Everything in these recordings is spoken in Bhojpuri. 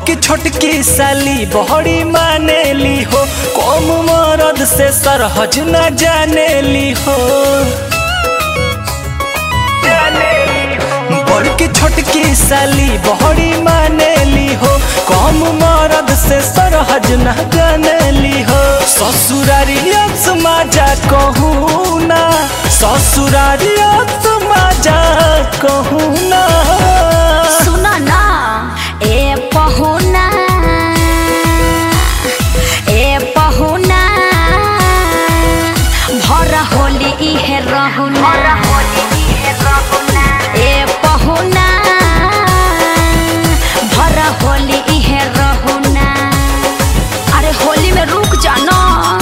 बड़की छोटकी साली बहरी मानेली हो, कम मरद से सरहज न जानेली हो। बड़की छोटकी साली बहरी मानेली हो, कम मरद से सरहज न जानेली हो। ससुरारियत मजा कहूँ ना, ससुरारियत मजा कहूँ ना। सुना ना ए पहुना, ए पहुना भर होली इहे रहुना, ए पहुना भर होली इहे रहुना। अरे होली में रुक जाना,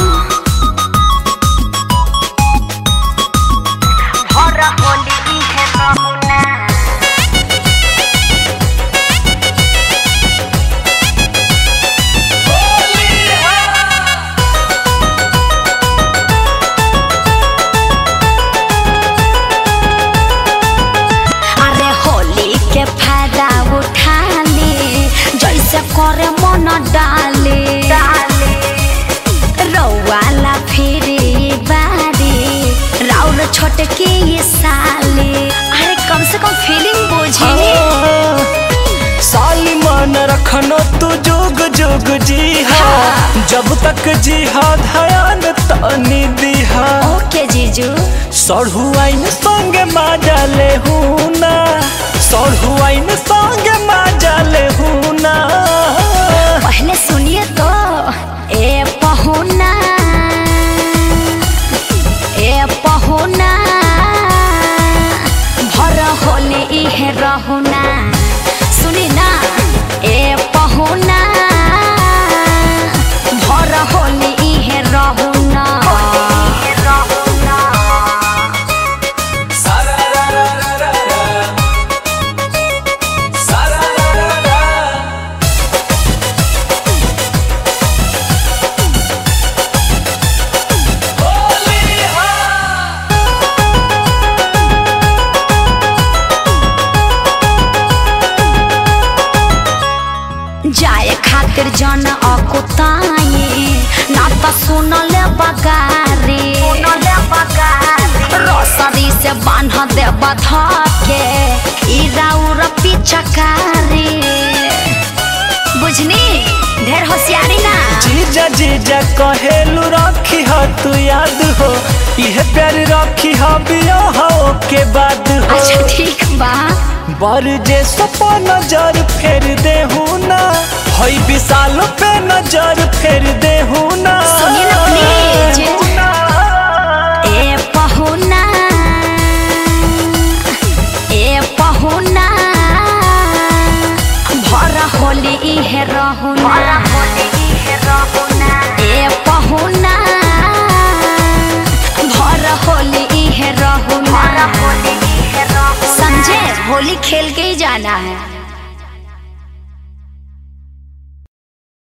भर होली इहे रहुना। करे मन डाले रौवाला फिरे बारी राउर छोटके ये साले। अरे कम से कम फीलिंग बुझी। साली मन रखनो तू जुग जुग जी हा, जब तक जी हा ध्यान तनी दीहा। ओके जीजू। सढ़ुआइन संगे मजा ले हूँ ना, सढ़ुआइन संगे मजा ले हूँ ना। पहले सुनिए तो ए पहुना, ए पहुना भर होली इहे रहुना। सुनी ना ए पहुना भर होली इहे रहुना। जाए खातिर जन अकुताए ना तो सुन ले बगारे, रसरी से बांध दे बधके इरा उरा पिचकारी। बुझनी ढेर होशियारी ना। जीजा जीजा कहेलू रखी हो तू याद हो, यह प्यार रखी हो बियाह के बाद हो। अच्छा ठीक बा। बर जे सपा नजर फेर दे हूँ ना, हई विशाल पे नजर फेर दे हूँ ना।